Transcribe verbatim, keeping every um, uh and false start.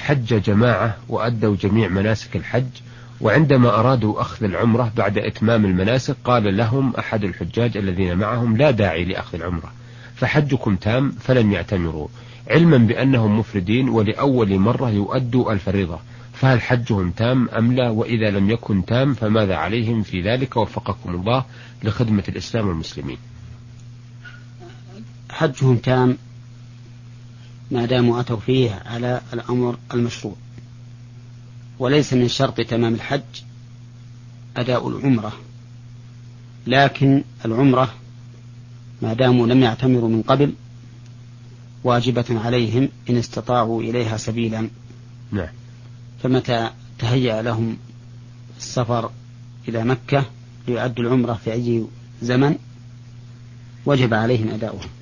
حج جماعة وأدوا جميع مناسك الحج، وعندما أرادوا أخذ العمرة بعد إتمام المناسك قال لهم أحد الحجاج الذين معهم: لا داعي لأخذ العمرة، فحجكم تام، فلم يعتمروا، علما بأنهم مفردين ولأول مرة يؤدوا الفريضة، فهل حجهم تام أم لا؟ وإذا لم يكن تام فماذا عليهم في ذلك؟ وفقكم الله لخدمة الإسلام والمسلمين. حجهم تام ما داموا أتوا فيه على الأمر المشروع، وليس من شرط تمام الحج أداء العمرة، لكن العمرة ما داموا لم يعتمروا من قبل واجبة عليهم إن استطاعوا إليها سبيلا. نعم. فمتى تهيأ لهم السفر إلى مكة ليؤدوا العمرة في أي زمن وجب عليهم أداؤها.